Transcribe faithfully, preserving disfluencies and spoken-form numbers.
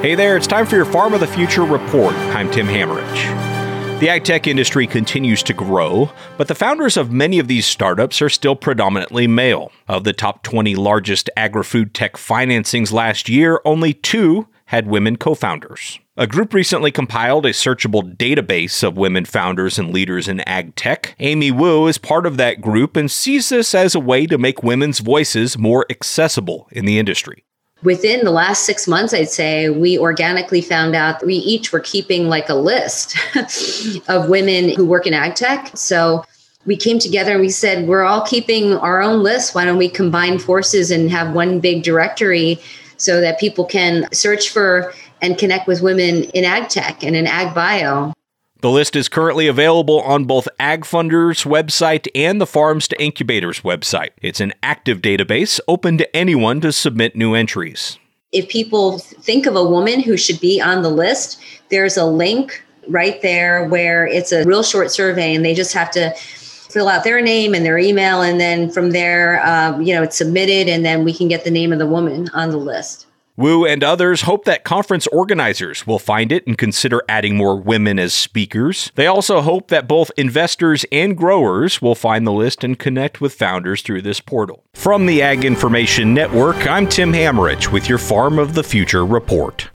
Hey there, it's time for your Farm of the Future report. I'm Tim Hammerich. The ag tech industry continues to grow, but the founders of many of these startups are still predominantly male. Of the top twenty largest agri-food tech financings last year, only two had women co-founders. A group recently compiled a searchable database of women founders and leaders in ag tech. Amy Wu is part of that group and sees this as a way to make women's voices more accessible in the industry. Within the last six months, I'd say we organically found out that we each were keeping like a list of women who work in ag tech. So we came together and we said, we're all keeping our own list. Why don't we combine forces and have one big directory so that people can search for and connect with women in ag tech and in ag bio? The list is currently available on both AgFunder's website and the Farms to Incubators website. It's an active database open to anyone to submit new entries. If people think of a woman who should be on the list, there's a link right there where it's a real short survey and they just have to fill out their name and their email. And then from there, um, you know, it's submitted and then we can get the name of the woman on the list. Wu and others hope that conference organizers will find it and consider adding more women as speakers. They also hope that both investors and growers will find the list and connect with founders through this portal. From the Ag Information Network, I'm Tim Hammerich with your Farm of the Future report.